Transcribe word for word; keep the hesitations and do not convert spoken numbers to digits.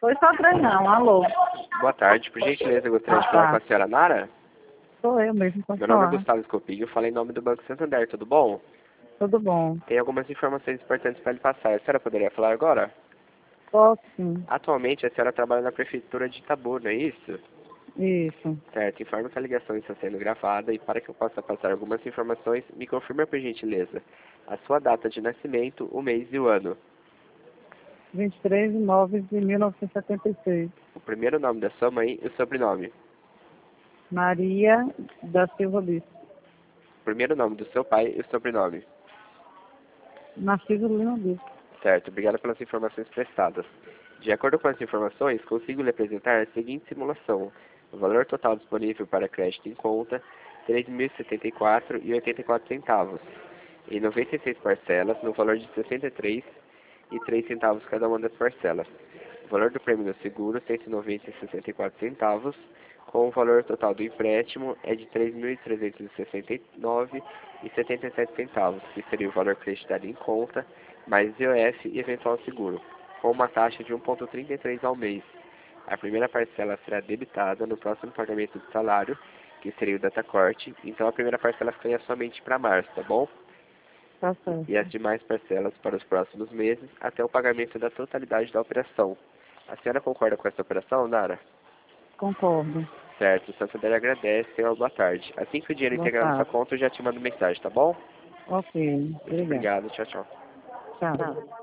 Foi só três não, alô. Boa tarde, por gentileza, eu gostaria de Boa falar com a tarde. senhora Nara. Sou eu mesmo, pode Meu nome é falar. Gustavo Escopinho, eu falei em nome do Banco Santander, tudo bom? Tudo bom. Tem algumas informações importantes para lhe passar. A senhora poderia falar agora? Posso sim. Atualmente a senhora trabalha na prefeitura de Itabu, não é isso? Isso. Certo, informe que a ligação está sendo gravada e para que eu possa passar algumas informações, me confirma por gentileza a sua data de nascimento, o mês e o ano. vinte e três de nove de mil novecentos e setenta e seis. O primeiro nome da sua mãe e o sobrenome. Maria da Silva Bispo. O primeiro nome do seu pai e o sobrenome. Narciso Lima Bispo. Certo, obrigado pelas informações prestadas. De acordo com as informações, consigo lhe apresentar a seguinte simulação. O valor total disponível para crédito em conta, três mil e setenta e quatro reais e oitenta e quatro centavos. Em noventa e seis parcelas, no valor de sessenta e três reais e três centavos cada uma das parcelas. O valor do prêmio do seguro, cento e noventa reais e sessenta e quatro centavos, com o valor total do empréstimo é de três mil trezentos e sessenta e nove reais e setenta e sete centavos, que seria o valor creditado em conta, mais I O F e eventual seguro, com uma taxa de um vírgula trinta e três ao mês. A primeira parcela será debitada no próximo pagamento do salário, que seria o datacorte, então a primeira parcela ficaria somente para março, tá bom? Tá certo. E as demais parcelas para os próximos meses, até o pagamento da totalidade da operação. A senhora concorda com essa operação, Nara? Concordo. Certo, o Santander agradece, tenha uma boa tarde. Assim que o dinheiro Boa integrar na sua tarde. conta, eu já te mando mensagem, tá bom? Ok. Muito Obrigada. obrigado, tchau, tchau. Tchau.